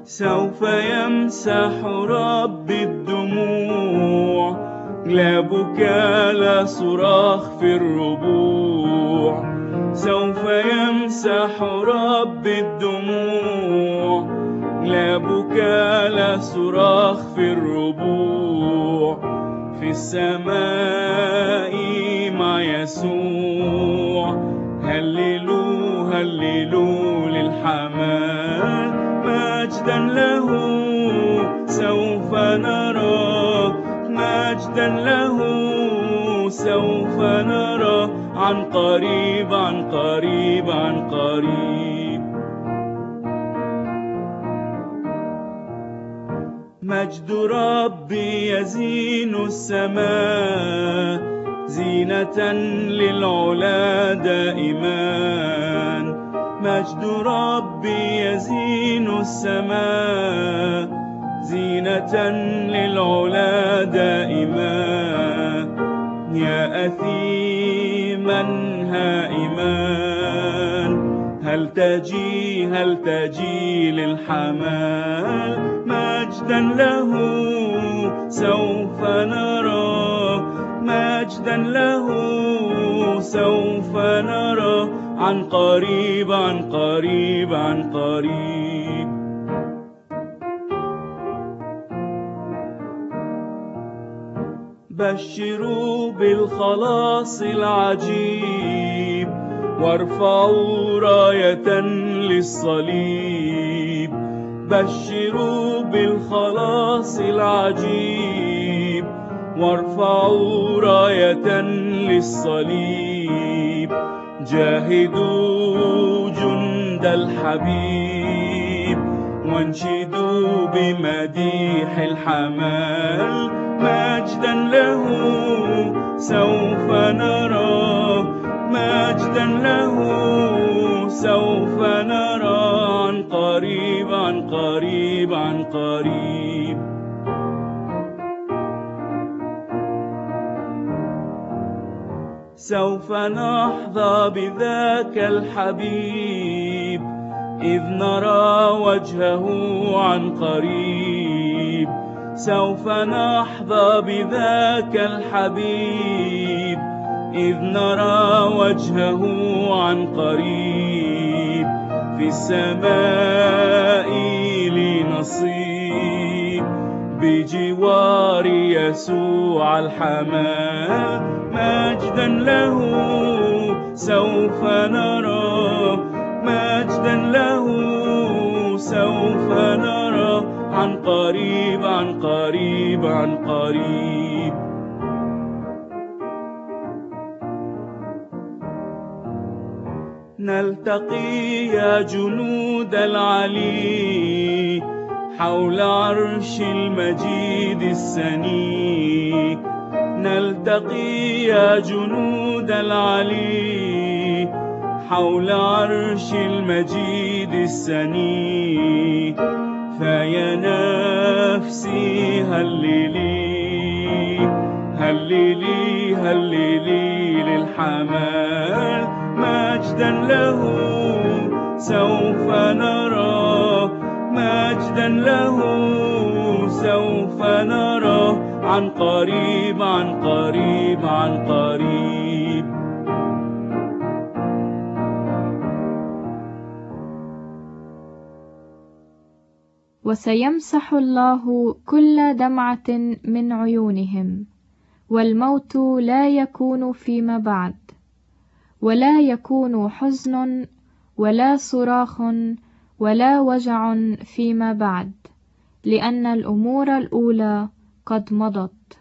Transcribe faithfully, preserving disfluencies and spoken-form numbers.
سوف يمسح رب الدموع، لا بكاء لا صراخ في الربوع. سوف يمسح رب الدموع، لا بكاء لا صراخ في الربوع. في السماء مع يسوع، هللوا هللوا للحمال، مجدا له سوف نرى، مجدا له سوف نرى، عن قريب عن قريب عن قريب. مجد ربي يزين السماء، زينة للعلا دائما. مجد ربي يزين السماء، زينة للعلا دائما. يا أثيما هائما، هل تجي هل تجي للحمال، مجدا له سوف نرى، مجدا له سوف نرى، عن قريب عن قريب عن قريب. بشروا بالخلاص العجيب، وارفعوا راية للصليب. بشروا بالخلاص العجيب، وارفعوا راية للصليب. جاهدوا جند الحبيب، وانشدوا بمديح الحمال، مجدا له سوف نرى، مجدا له سوف نرى، عن قريب عن قريب عن قريب. سوف نحظى بذاك الحبيب، إذ نرى وجهه عن قريب. سوف نحظى بذاك الحبيب، إذ نرى وجهه عن قريب. في السماء لي نصيب، بجوار يسوع الحمال، مجدا له سوف نرى، مجدا له سوف نرى، عن قريب عن قريب عن قريب. نلتقي يا جنود العلي، حول عرش المجيد السني. نلتقي يا جنود العلي، حول عرش المجيد السني. فيا نفسي هللي هللي هللي للحمال، مجدا له سوف نرى، مجدا له سوف نرى، عن قريب عن قريب عن قريب. وسيمسح الله كل دمعة من عيونهم، والموت لا يكون فيما بعد، ولا يكون حزن ولا صراخ ولا وجع فيما بعد، لأن الأمور الأولى قد مضت.